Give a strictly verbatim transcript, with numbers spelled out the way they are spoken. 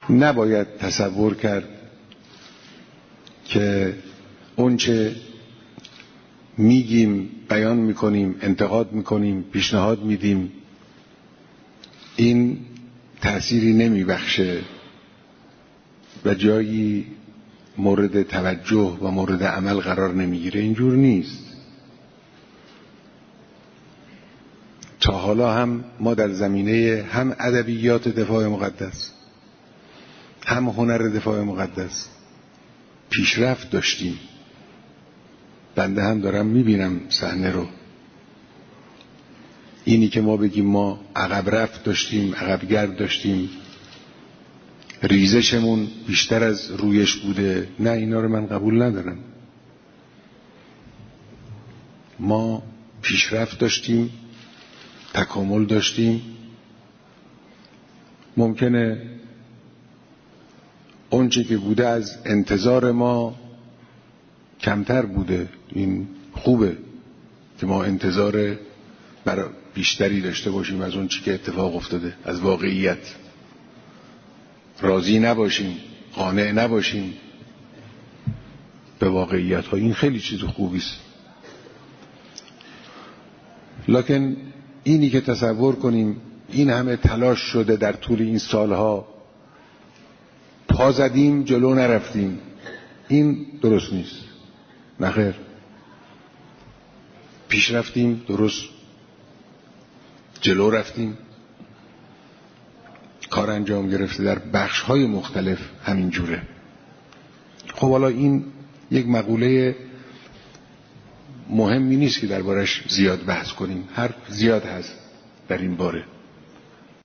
نباید تصور کرد که اونچه میگیم، بیان میکنیم، انتقاد میکنیم، پیشنهاد میدیم این تأثیری نمیبخشه و جایی مورد توجه و مورد عمل قرار نمیگیره. اینجور نیست. تا حالا هم ما در زمینه هم ادبیات دفاع مقدس هم هنر دفاع مقدس پیشرفت داشتیم. بنده هم دارم میبینم صحنه رو. اینی که ما بگیم ما عقب رفت داشتیم، عقب گرد داشتیم، ریزشمون بیشتر از رویش بوده، نه، اینا رو من قبول ندارم. ما پیشرفت داشتیم، تکامل داشتیم. ممکنه اونچه که بوده از انتظار ما کمتر بوده. این خوبه که ما انتظار برای بیشتری داشته باشیم از اون چی که اتفاق افتاده، از واقعیت راضی نباشیم، قانع نباشیم به واقعیت ها. این خیلی چیز خوبی است. لکن اینی که تصور کنیم این همه تلاش شده در طول این سالها، پا زدیم جلو نرفتیم، این درست نیست. نخیر، پیش رفتیم، درست جلو رفتیم، کار انجام گرفته در بخش‌های مختلف همین جوره. خب حالا این یک مقوله مهمی نیست که دربارش زیاد بحث کنیم، حرف زیاد هست در این باره.